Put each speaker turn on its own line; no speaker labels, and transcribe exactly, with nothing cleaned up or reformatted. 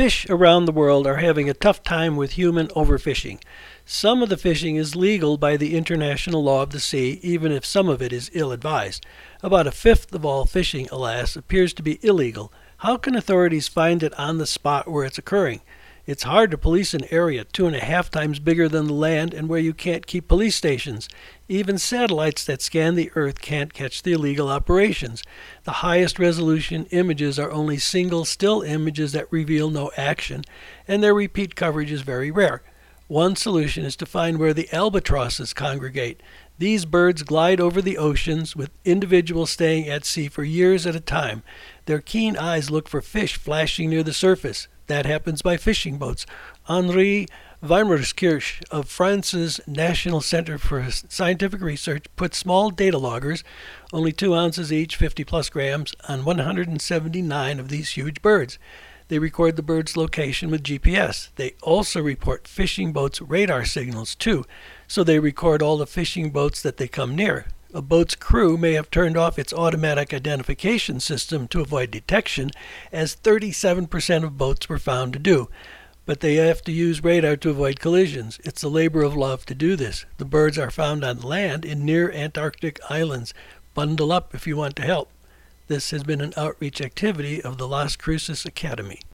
Fish around the world are having a tough time with human overfishing. Some of the fishing is legal by the international law of the sea, even if some of it is ill-advised. About a fifth of all fishing, alas, appears to be illegal. How can authorities find it on the spot where it's occurring? It's hard to police an area two and a half times bigger than the land and where you can't keep police stations. Even satellites that scan the earth can't catch the illegal operations. The highest resolution images are only single still images that reveal no action, and their repeat coverage is very rare. One solution is to find where the albatrosses congregate. These birds glide over the oceans, with individuals staying at sea for years at a time. Their keen eyes look for fish flashing near the surface. That happens by fishing boats. Henri Weimerskirch of France's National Center for Scientific Research put small data loggers, only two ounces each, fifty plus grams, on one hundred seventy-nine of these huge birds. They record the bird's location with G P S. They also report fishing boats' radar signals, too, so they record all the fishing boats that they come near. A boat's crew may have turned off its automatic identification system to avoid detection, as thirty-seven percent of boats were found to do. But they have to use radar to avoid collisions. It's a labor of love to do this. The birds are found on land in near Antarctic islands. Bundle up if you want to help. This has been an outreach activity of the Las Cruces Academy.